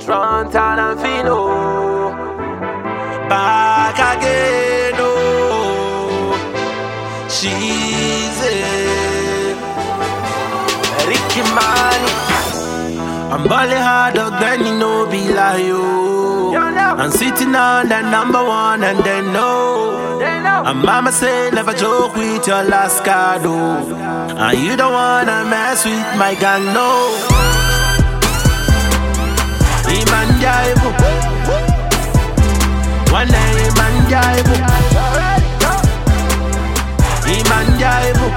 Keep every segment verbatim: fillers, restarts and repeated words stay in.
Trontan and Fino back again, oh. She's it, Ricky Money. I'm balling hard up, then you know be like you. I'm sitting on that number one and they know. And mama say never joke with your last card, oh. And you don't wanna mess with my gang, no. Imanjaibu, one day Imanjaibu, Imanjaibu,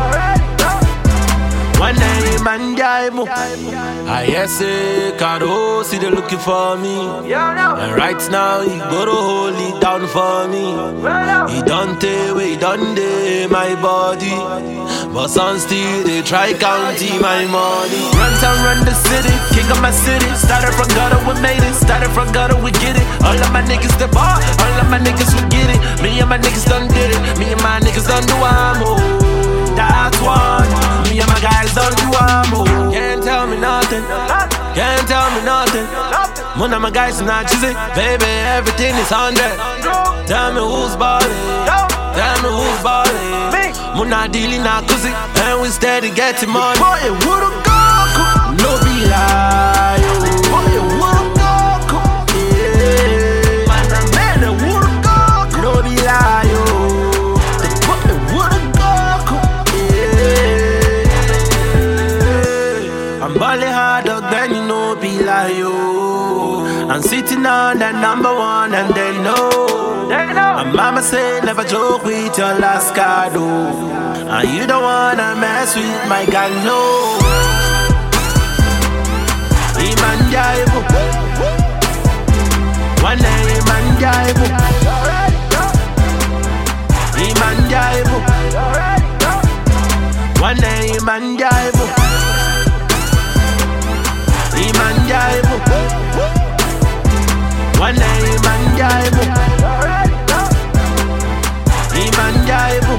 one day Imanjaibu. I yes say Kado see they looking for me, and right now he go to hold it down for me. He don't take away, he don't day my body, but some still they try counting my money. Run town, run the city, king of my city. Started from gutter, we made it. Started from gutter, we get it. All of my niggas the bar, all of my niggas we get it. Me and my niggas done did it. Me and my niggas done do I'm oh. That's one. Me and my guys done do I'm oh. Can't tell me nothing. Can't tell me nothing. One of my guys not cheesy. Baby, everything is hundred. Tell me who's ballin'. Tell me who's ballin'. Muna dealing na kuzi, and we steady getting money. Boy, it would've go, no be lie. Boy, it would've go, yeah. Man, man, it would've go, no be lie. Boy, it would've go, yeah. I'm balling hard up, then you know be lie. I'm sitting on that number one, and they know. And mama say never joke with your last card, oh. And you don't wanna mess with my gang, no. Imanjaibu, one day Imanjaibu, Imanjaibu, one day Imanjaibu, Imanjaibu, one day Imanjaibu. Imanjaibu,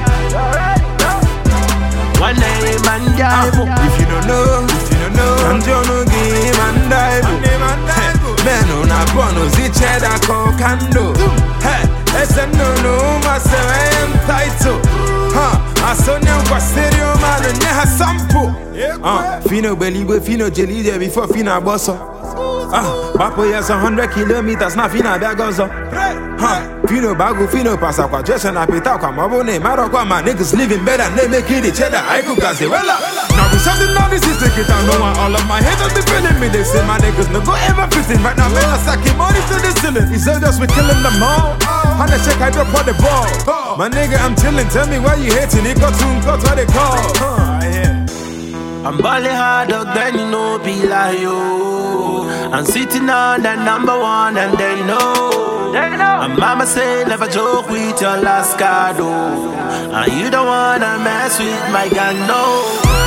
one day Imanjaibu. If you don't know, if you don't know, I'm John Imanjaibu. Men on a bonus, each head I call candle. Hey, it's a no no, myself I am title. Huh, I saw them for stereo man and you have sample. Uh, Fino Belibo, Fino Jelly there before Fino Bosso. Ah, Bapo yes a hundred kilometers, na Fino Bagozo. Huh, Fino Bagu, Fino Pasa kwa Jason Apitaka, Mabone, Marokwa, my niggas living better, they make it each other. I could say, well, now we something now this is take it down. No one, all of my haters be feeling me. They say my niggas no go ever fitting. Right now, man, I sacking money to the ceiling. He said just we killing them all. On the check, I drop on the ball. My nigga, I'm chilling. Tell me why you hating. It got soon, got what they call. Huh, yeah. I'm balling hard up, then you know be like you. I'm sitting on that number one, and they know. And mama say never joke with your last card, oh. And you don't wanna mess with my gang, no.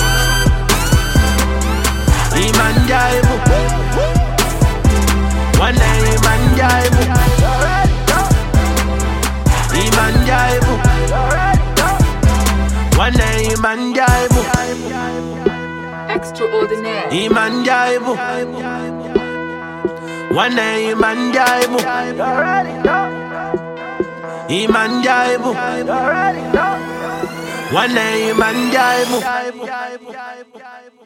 Imanjaibu, one day Imanjaibu, Imanjaibu, one day Imanjaibu, Extraordinaire. Imanjaibu, one day Imanjaibu, Imanjaibu, one day Imanjaibu.